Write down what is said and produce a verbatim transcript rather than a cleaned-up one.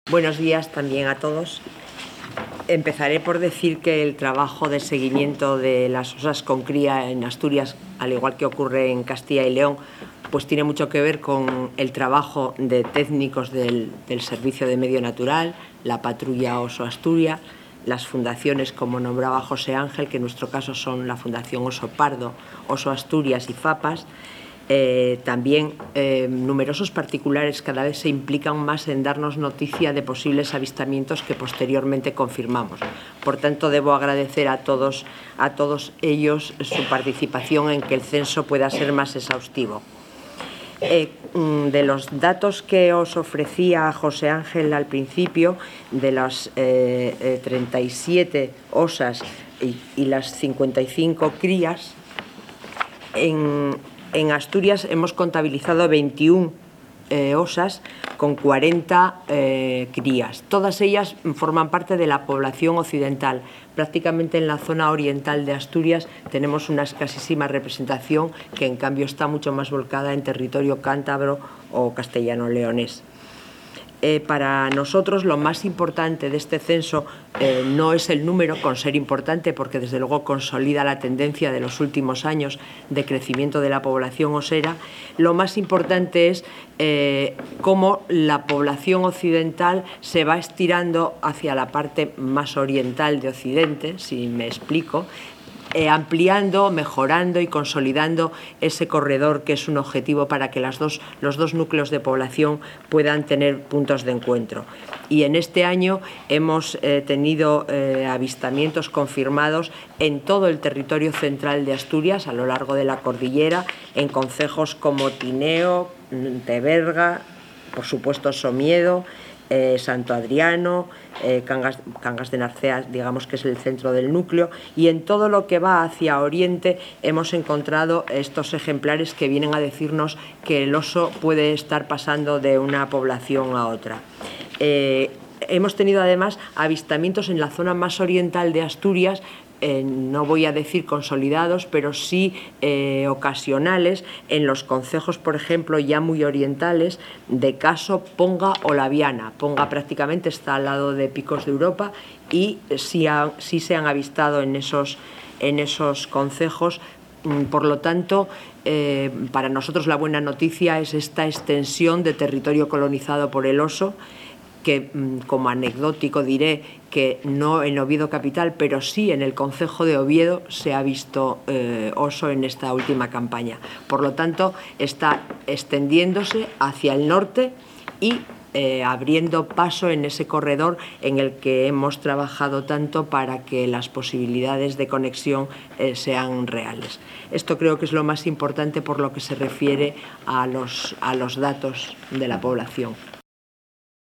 Buenos días también a todos. Empezaré por decir que el trabajo de seguimiento de las osas con cría en Asturias, al igual que ocurre en Castilla y León, pues tiene mucho que ver con el trabajo de técnicos del, del Servicio de Medio Natural, la Patrulla Oso Asturias, las fundaciones, como nombraba José Ángel, que en nuestro caso son la Fundación Oso Pardo, Oso Asturias y FAPAS. Eh, también eh, numerosos particulares cada vez se implican más en darnos noticia de posibles avistamientos que posteriormente confirmamos. Por tanto, debo agradecer a todos, a todos ellos su participación en que el censo pueda ser más exhaustivo. Eh, de los datos que os ofrecía José Ángel al principio, de las eh, eh, treinta y siete osas y, y las cincuenta y cinco crías, en, en Asturias hemos contabilizado veintiuna eh, osas con cuarenta eh, crías. Todas ellas forman parte de la población occidental. Prácticamente en la zona oriental de Asturias tenemos una escasísima representación que en cambio está mucho más volcada en territorio cántabro o castellano-leonés. Eh, para nosotros lo más importante de este censo eh, no es el número, con ser importante porque desde luego consolida la tendencia de los últimos años de crecimiento de la población osera. Lo más importante es eh, cómo la población occidental se va estirando hacia la parte más oriental de Occidente, si me explico, Eh, ampliando, mejorando y consolidando ese corredor que es un objetivo para que las dos, los dos núcleos de población puedan tener puntos de encuentro. Y en este año hemos eh, tenido eh, avistamientos confirmados en todo el territorio central de Asturias, a lo largo de la cordillera, en concejos como Tineo, Teberga, por supuesto Somiedo, Eh, Santo Adriano, eh, Cangas, Cangas de Narcea, digamos que es el centro del núcleo, y en todo lo que va hacia oriente hemos encontrado estos ejemplares que vienen a decirnos que el oso puede estar pasando de una población a otra. Eh, hemos tenido además avistamientos en la zona más oriental de Asturias, Eh, no voy a decir consolidados, pero sí eh, ocasionales, en los concejos, por ejemplo, ya muy orientales, de Caso, Ponga o Laviana. Ponga prácticamente está al lado de Picos de Europa y sí, ha, sí se han avistado en esos, en esos concejos. Por lo tanto, eh, para nosotros la buena noticia es esta extensión de territorio colonizado por el oso, que como anecdótico diré que no en Oviedo capital, pero sí en el concejo de Oviedo se ha visto eh, oso en esta última campaña. Por lo tanto, está extendiéndose hacia el norte y eh, abriendo paso en ese corredor en el que hemos trabajado tanto para que las posibilidades de conexión eh, sean reales. Esto creo que es lo más importante por lo que se refiere a los, a los datos de la población.